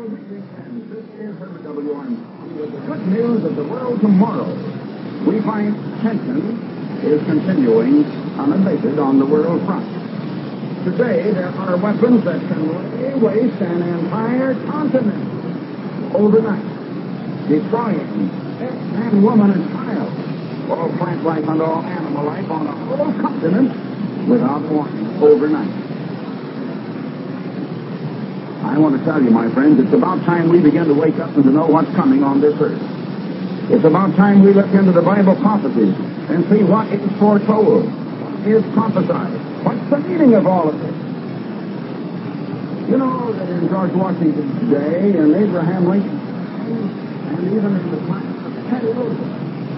This is Herbert W. Armstrong with the good news of the world tomorrow. We find tension is continuing unabated on the world front. Today, there are weapons that can lay waste an entire continent overnight, destroying man, woman, and child, all plant life and all animal life on a whole continent without warning overnight. I want to tell you, my friends, it's about time we begin to wake up and to know what's coming on this earth. It's about time we look into the Bible prophecies and see what is foretold, what is prophesied. What's the meaning of all of this? You know that in George Washington's day, and Abraham Lincoln, and even in the time of Teddy Roosevelt.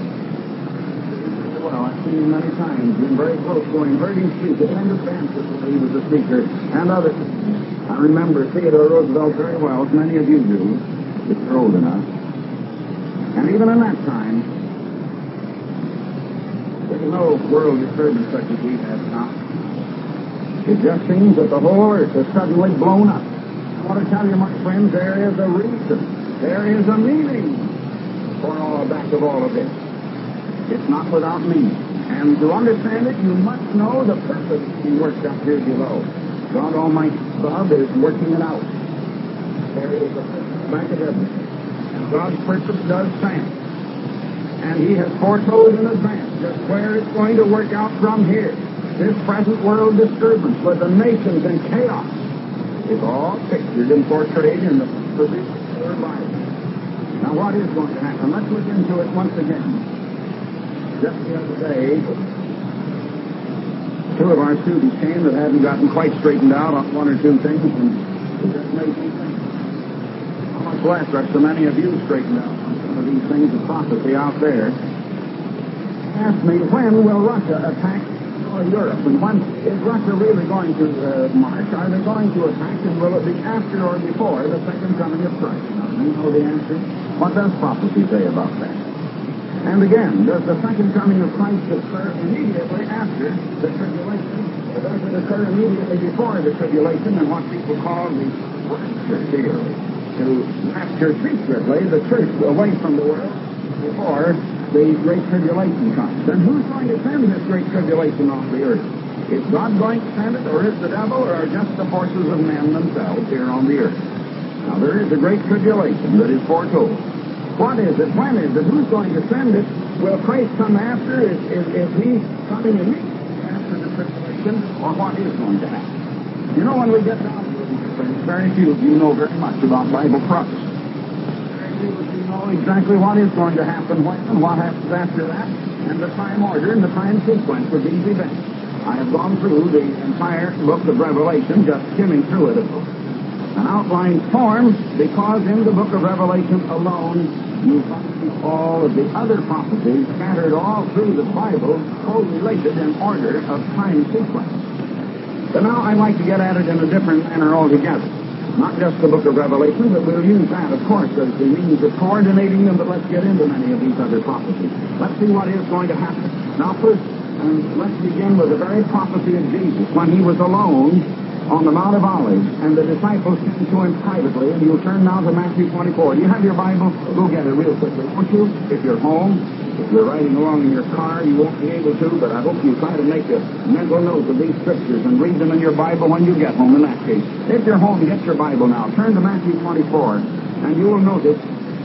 Well, I've seen him many times, been very close to him, heard him speak, attended dances when he was a speaker, and other things. I remember Theodore Roosevelt very well, as many of you do, if you're old enough. And even in that time, there's no world disturbance such as we have now. It just seems that the whole earth has suddenly blown up. I want to tell you, my friends, there is a reason, there is a meaning for all back of all of this. It's not without meaning. And to understand it, you must know the purpose he worked up here below. God Almighty above is working it out. There is a purpose back of everything. And God's purpose does stand. And he has foretold in advance just where it's going to work out from here. This present world disturbance with the nations in chaos is all pictured and portrayed in the particular Bible. Now, what is going to happen? Let's look into it once again. Just the other day, two of our students came that hadn't gotten quite straightened out on one or two things, and it just made me think, how much less are so many of you straightened out on some of these things of prophecy out there? Ask me, when will Russia attack Europe? And when is Russia really going to march? Are they going to attack, and will it be after or before the second coming of Christ? Now, you know the answer. What does prophecy say about that? And again, does the second coming of Christ occur immediately after the tribulation? Or does it occur immediately before the tribulation and what people call the rapture theory? To rapture secretly the church away from the world before the great tribulation comes. And who's going to send this great tribulation off the earth? Is God going to send it, or is the devil, or are just the forces of men themselves here on the earth? Now, there is a great tribulation that is foretold. What is it? When is it? Who's going to send it? Will Christ come after? Is he coming immediately after the tribulation? Or what is going to happen? You know, when we get down to it, very few of you know very much about Bible prophecy. Very few of you know exactly what is going to happen when and what happens after that, and the time order and the time sequence of these events. I have gone through the entire book of Revelation, just skimming through it an outline form, because in the book of Revelation alone you find all of the other prophecies scattered all through the Bible, co-related in order of time sequence. But now I'd like to get at it in a different manner altogether. Not just the book of Revelation, but we'll use that, of course, as the means of coordinating them, but let's get into many of these other prophecies. Let's see what is going to happen. Now first, let's begin with the very prophecy of Jesus, when he was alone on the Mount of Olives, and the disciples came to him privately, and you'll turn now to Matthew 24. Do you have your Bible? Go get it real quickly, won't you? If you're home, if you're riding along in your car, you won't be able to, but I hope you try to make a mental note of these scriptures and read them in your Bible when you get home in that case. If you're home, get your Bible now. Turn to Matthew 24, and you will notice,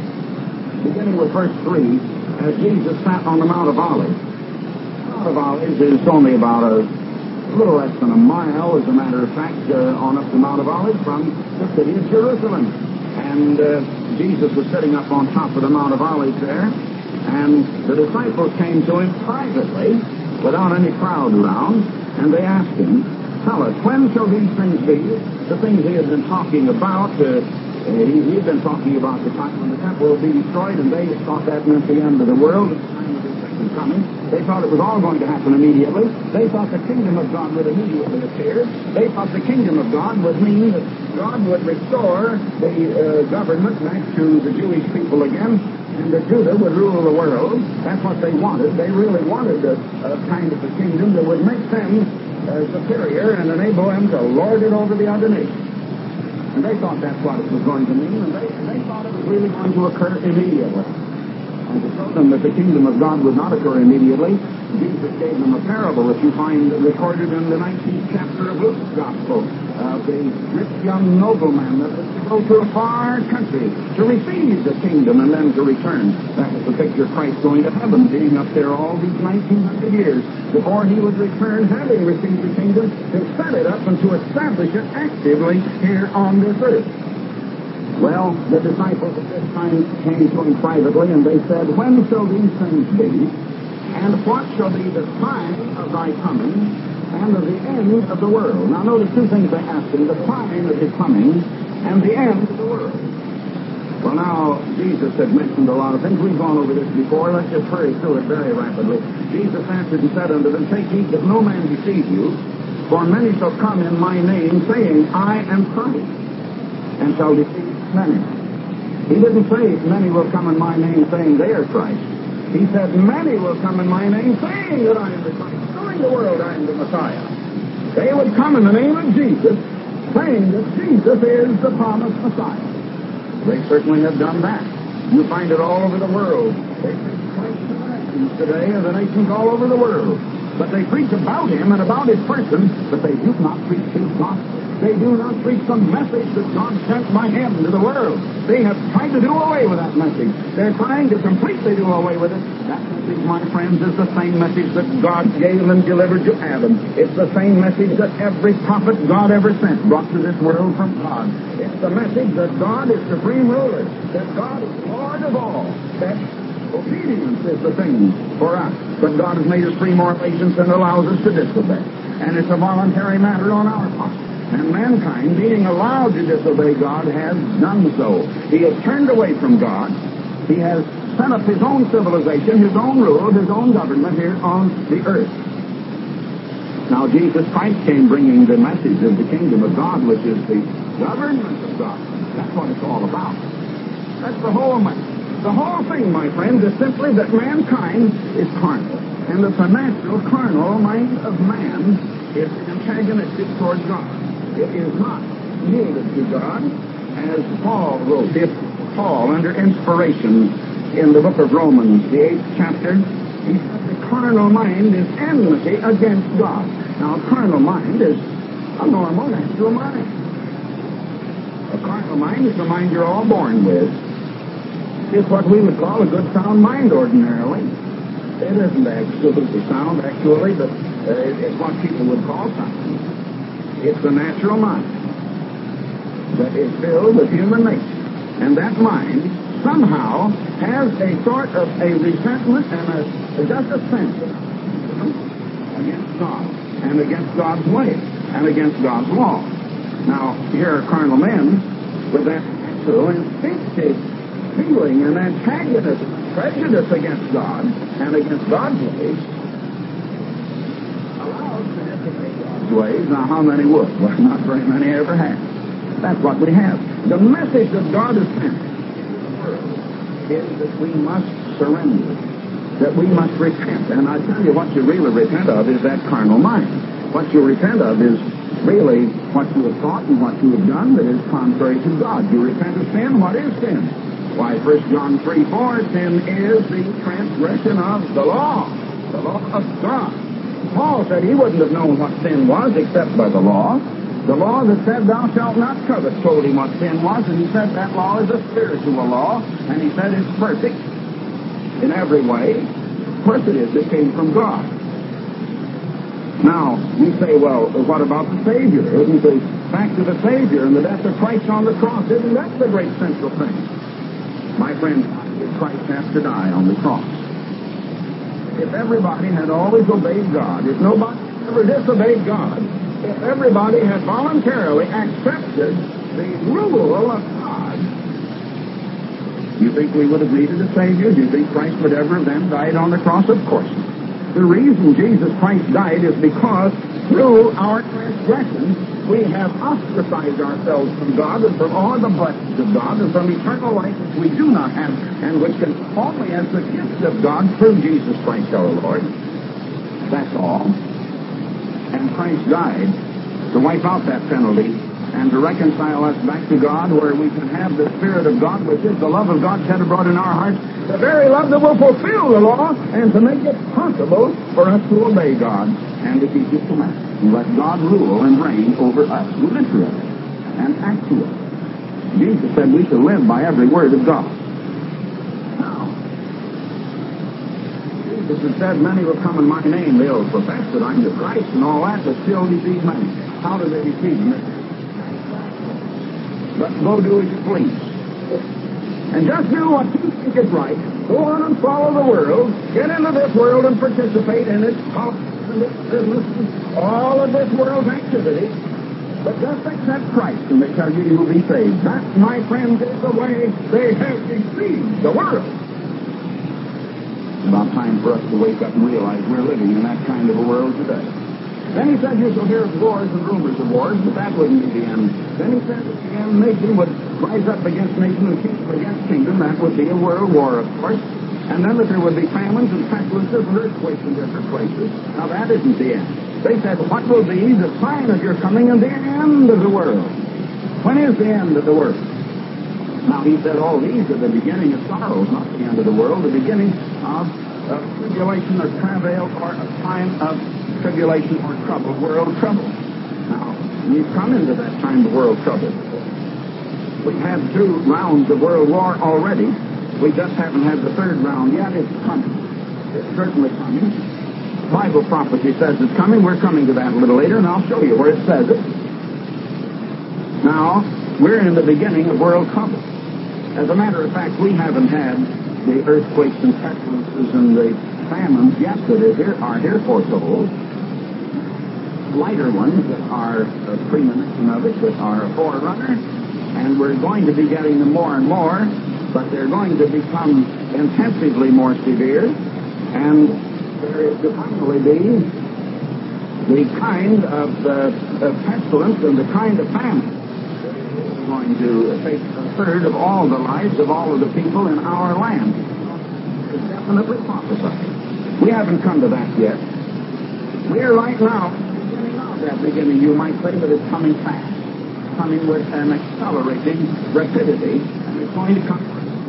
beginning with verse 3, as Jesus sat on the Mount of Olives. The Mount of Olives is only about a little less than a mile, as a matter of fact, on up the Mount of Olives from the city of Jerusalem. And Jesus was sitting up on top of the Mount of Olives there, and the disciples came to him privately, without any crowd around, and they asked him, tell us, when shall these things be? The things he had been talking about, he'd been talking about the time when the temple will be destroyed, and they thought that meant the end of the world, the time of his second coming. They thought it was all going to happen immediately. They thought the kingdom of God would immediately appear. They thought the kingdom of God would mean that God would restore the government back to the Jewish people again, and that Judah would rule the world. That's what they wanted. They really wanted a kind of a kingdom that would make them superior and enable them to lord it over the other nations. And they thought that's what it was going to mean, and they thought it was really going to occur immediately. And to show them that the kingdom of God would not occur immediately, Jesus gave them a parable that you find recorded in the 19th chapter of Luke's Gospel of the rich young nobleman that was to go to a far country to receive the kingdom and then to return. That was the picture of Christ going to heaven, being up there all these 1900 years before he would return, having received the kingdom, to set it up and to establish it actively here on this earth. Well, the disciples at this time came to him privately, and they said, "When shall these things be? And what shall be the sign of thy coming and of the end of the world?" Now notice two things they asked him: the sign of his coming and the end of the world. Well, now, Jesus had mentioned a lot of things. We've gone over this before. Let's just hurry through it very rapidly. Jesus answered and said unto them, "Take heed that no man deceive you, for many shall come in my name, saying, I am Christ, and shall deceive many." He didn't say many will come in my name saying they are Christ. He said many will come in my name saying that I am the Christ, telling the world I am the Messiah. They would come in the name of Jesus, saying that Jesus is the promised Messiah. They certainly have done that. You find it all over the world. They preach Christ to the nations today, and the nations all over the world. But they preach about him and about his person, but they do not preach his gospel. They do not preach the message that God sent by him to the world. They have tried to do away with that message. They're trying to completely do away with it. That message, my friends, is the same message that God gave and delivered to Adam. It's the same message that every prophet God ever sent brought to this world from God. It's the message that God is supreme ruler, that God is Lord of all, that obedience is the thing for us. But God has made us free moral agents and allows us to disobey. And it's a voluntary matter on our part. And mankind, being allowed to disobey God, has done so. He has turned away from God. He has set up his own civilization, his own rule, his own government here on the earth. Now, Jesus Christ came bringing the message of the kingdom of God, which is the government of God. That's what it's all about. That's the whole message. The whole thing, my friends, is simply that mankind is carnal, and that the natural carnal mind of man is antagonistic toward God. It is not yielded to God, as Paul wrote. If Paul, under inspiration in the book of Romans, the 8th chapter, he said the carnal mind is enmity against God. Now, a carnal mind is a normal, natural mind. A carnal mind is the mind you're all born with. It's what we would call a good, sound mind ordinarily. It isn't absolutely sound, actually, but it's what people would call sound. It's the natural mind that is filled with human nature. And that mind somehow has a sort of a resentment and just a sense against God and against God's way and against God's law. Now, here are carnal men with that natural instinctive feeling and antagonism, prejudice against God and against God's ways, allows to disobey God's ways. Now, how many would? Well, not very many ever have. That's what we have. The message that God has sent is that we must surrender, that we must repent. And I tell you, what you really repent of is that carnal mind. What you repent of is really what you have thought and what you have done that is contrary to God. You repent of sin. What is sin? Why, 1 John 3:4, sin is the transgression of the law of God. Paul said he wouldn't have known what sin was except by the law. The law that said, thou shalt not covet, told him what sin was, and he said that law is a spiritual law, and he said it's perfect in every way. Of course it is. It came from God. Now, you say, well, what about the Savior? Isn't the fact of the Savior and the death of Christ on the cross, isn't that the great central thing? My friend, Christ has to die on the cross. If everybody had always obeyed God, if nobody ever disobeyed God, if everybody had voluntarily accepted the rule of God, do you think we would have needed a Savior? Do you think Christ would ever have then died on the cross? Of course not. The reason Jesus Christ died is because through our transgressions, we have ostracized ourselves from God and from all the blessings of God and from eternal life which we do not have and which can only as the gift of God through Jesus Christ our Lord. That's all. And Christ died to wipe out that penalty and to reconcile us back to God, where we can have the Spirit of God, which is the love of God shed abroad in our hearts, the very love that will fulfill the law, and to make it possible for us to obey God and to keep His commandments. And let God rule and reign over us, literally, and actually. Jesus said we should live by every word of God. Now, Jesus has said, many will come in my name. They'll profess that I'm the Christ and all that, but still deceive many. How do they deceive them? But go do as you please. And just do what you think is right. Go on and follow the world. Get into this world and participate in its politics and its business and all of this world's activity. But just accept Christ and they tell you you will be saved. That, my friends, is the way they have deceived the world. It's about time for us to wake up and realize we're living in that kind of a world today. Then he said you shall hear of wars and rumors of wars, but that wouldn't be the end. Then he said that the end nation would rise up against nation and kingdom against kingdom. That would be a world war, of course. And then that there would be famines and pestilences and earthquakes in different places. Now that isn't the end. They said, what will be the sign of your coming and the end of the world? When is the end of the world? Now he said all these are the beginning of sorrows, not the end of the world, the beginning of tribulation or travail or a time of tribulation or trouble, world trouble. Now, we've come into that time of world trouble. We've had 2 rounds of world war already. We just haven't had the 3rd round yet. It's coming. It's certainly coming. Bible prophecy says it's coming. We're coming to that a little later, and I'll show you where it says it. Now, we're in the beginning of world trouble. As a matter of fact, we haven't had the earthquakes and pestilences and the famines yet that are here foretold. Lighter ones that are a premonition of it, that are a forerunner, and we're going to be getting them more and more, but they're going to become intensively more severe, and there is to finally be the kind of pestilence and the kind of famine that is going to take 1/3 of all the lives of all of the people in our land. It's definitely prophesied. We haven't come to that yet. We're right now that beginning, you might say, but it's coming fast, coming with an accelerating rapidity, and it's going to come.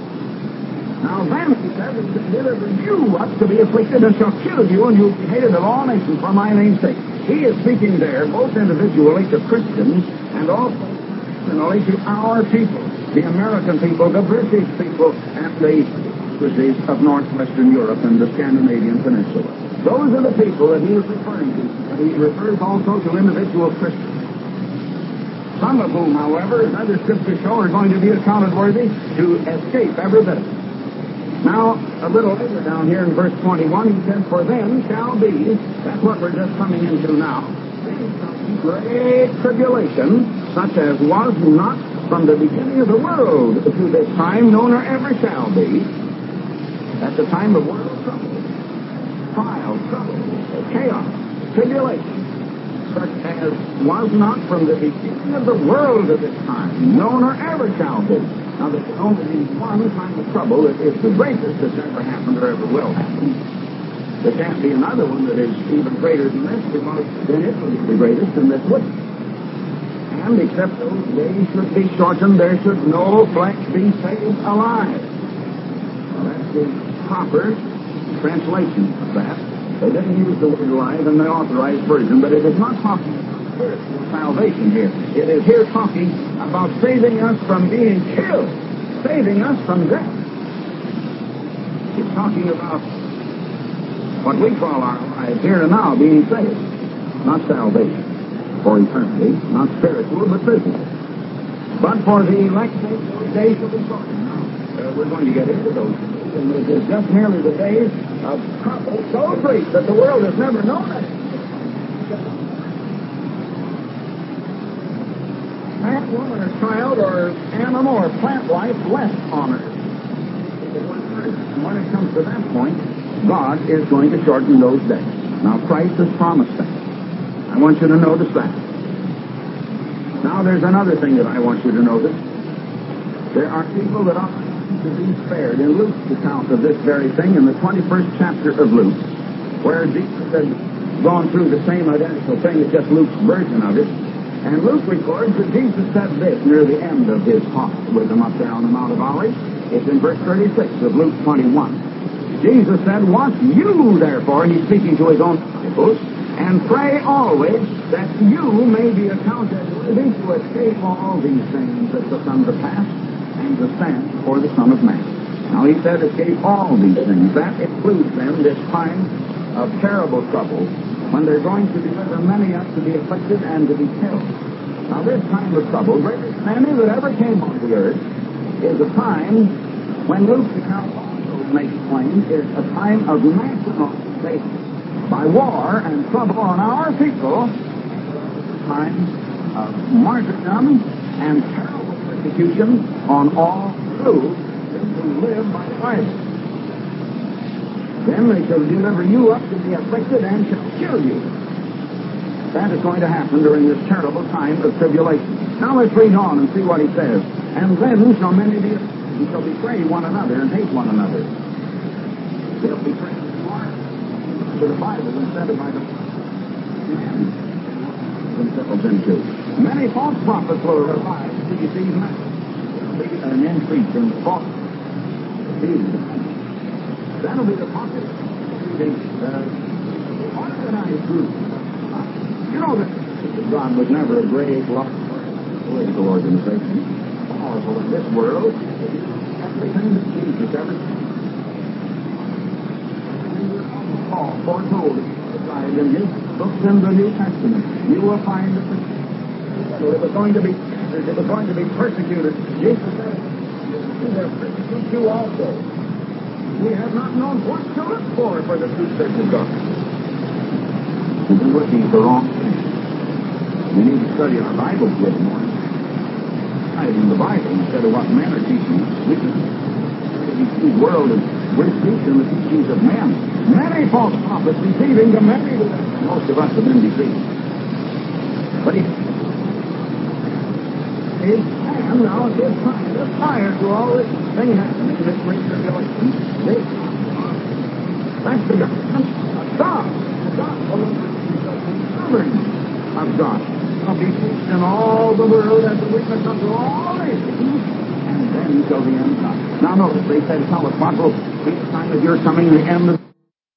Now then, he says, it shall deliver you up to be afflicted and shall kill you, and you'll be hated of all nations for my name's sake. He is speaking there, both individually to Christians and also personally to our people, the American people, the British people, and the cities of northwestern Europe and the Scandinavian Peninsula. Those are the people that he is referring to. But he refers also to individual Christians. Some of whom, however, as other scriptures show, are going to be accounted worthy to escape every bit of it. Now, a little later down here in verse 21, he says, for them shall be, that's what we're just coming into now, great tribulation, such as was not from the beginning of the world to this time, nor ever shall be, at the time of world trouble. Trial, trouble, chaos, tribulation, such as was not from the beginning of the world to this time, no nor ever shall be. Now, there can only be one kind of trouble that is the greatest that's ever happened or ever will happen. There can't be another one that is even greater than this, because then it will be the greatest and this wouldn't. And except those days should be shortened, there should no flesh be saved alive. Well, that's the proper translation of that. They didn't use the word alive in the authorized version, but it is not talking about spiritual salvation here. It is here talking about saving us from being killed, saving us from death. It's talking about what we call our lives here and now, being saved, not salvation for eternity, not spiritual, but physical. But for the elect, those days will be shortened. Now, we're going to get into those days. And it is just merely the days of trouble so great that the world has never known it. Man, woman, or child, or animal, or plant life left on earth. And when it comes to that point, God is going to shorten those days. Now, Christ has promised that. I want you to notice that. Now, there's another thing that I want you to notice. There are people that are to be spared. In Luke's account of this very thing, in the 21st chapter of Luke, where Jesus had gone through the same identical thing, it's just Luke's version of it, And Luke records that Jesus said this near the end of his talk with them up there on the Mount of Olives. It's in verse 36 of Luke 21. Jesus said, "Watch you, therefore," and he's speaking to his own disciples, "and pray always that you may be accounted worthy to escape all these things that shall come to pass, and to stand before the Son of Man." Now he said, escape all these things. That includes then this time of terrible trouble, when they're going to deliver many up to be afflicted and to be killed. Now this time of trouble, greatest than any that ever came on the earth, is a time when Luke's account also makes plain is a time of national safety. By war and trouble on our people, time of martyrdom and terrible persecution on all through who live by the Bible. Then they shall deliver you up to be afflicted and shall kill you. That is going to happen during this terrible time of tribulation. Now let's read on and see what he says. And then shall many be afflicted, and shall betray one another and hate one another. They'll betray more to the Bible instead of by the man themselves into. Many false prophets will arise to deceive many. There will be an increase in false prophets. That'll be the popular, organized group. You know that God was never a great, political organization. Powerful in this world. Everything that Jesus ever said. Paul foretold in his books in the New Testament. You will find that it was going to be persecuted. Jesus said, "They'll persecute you also." We have not known what to look for the true church of God. We've been looking for wrong things. We need to study our Bibles a little more. In the Bible instead of what men are teaching. We can the world and we're teaching the teachings of men. Many false prophets deceiving the many. Most of us have been deceived. But his hand now at this time, just prior to all this thing happening, this great tribulation, that's the government of God. The gospel of God will be preached in all the world as a witness unto all nations, and then shall the end come. Now notice, they said, "Tell us what will be the time of your coming, the end of